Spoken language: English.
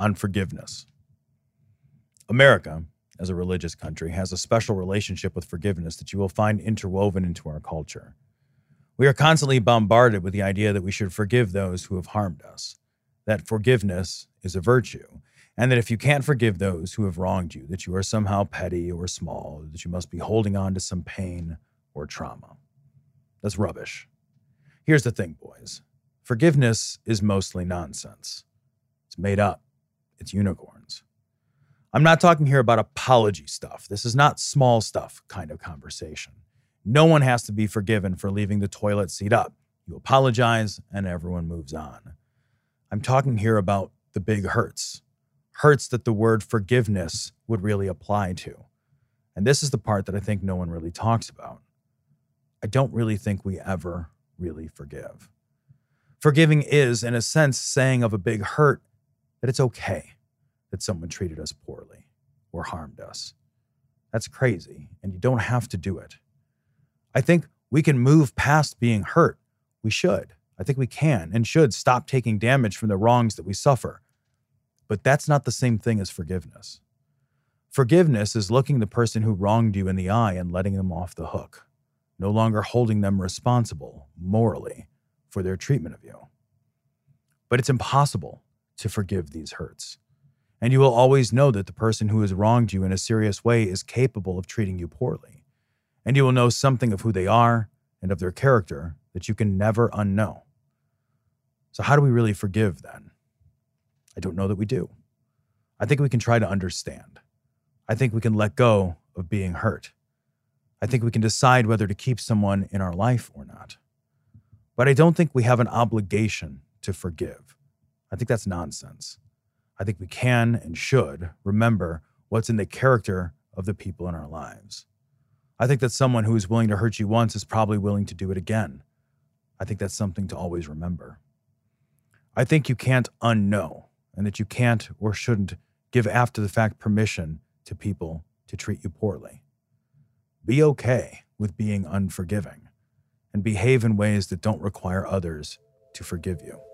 on forgiveness. America, as a religious country, has a special relationship with forgiveness that you will find interwoven into our culture. We are constantly bombarded with the idea that we should forgive those who have harmed us, that forgiveness is a virtue, and that if you can't forgive those who have wronged you, that you are somehow petty or small, that you must be holding on to some pain or trauma. That's rubbish. Here's the thing, boys. Forgiveness is mostly nonsense. It's made up. It's unicorns. I'm not talking here about apology stuff. This is not small stuff kind of conversation. No one has to be forgiven for leaving the toilet seat up. You apologize and everyone moves on. I'm talking here about the big hurts. Hurts that the word forgiveness would really apply to. And this is the part that I think no one really talks about. I don't really think we ever really forgive. Forgiving is, in a sense, saying of a big hurt that it's okay that someone treated us poorly or harmed us. That's crazy, and you don't have to do it. I think we can move past being hurt. We should. I think we can and should stop taking damage from the wrongs that we suffer. But that's not the same thing as forgiveness. Forgiveness is looking the person who wronged you in the eye and letting them off the hook, no longer holding them responsible morally for their treatment of you. But it's impossible to forgive these hurts. And you will always know that the person who has wronged you in a serious way is capable of treating you poorly. And you will know something of who they are and of their character that you can never unknow. So how do we really forgive then? I don't know that we do. I think we can try to understand. I think we can let go of being hurt. I think we can decide whether to keep someone in our life or not. But I don't think we have an obligation to forgive. I think that's nonsense. I think we can and should remember what's in the character of the people in our lives. I think that someone who is willing to hurt you once is probably willing to do it again. I think that's something to always remember. I think you can't unknow, and that you can't or shouldn't give after the fact permission to people to treat you poorly. Be okay with being unforgiving and behave in ways that don't require others to forgive you.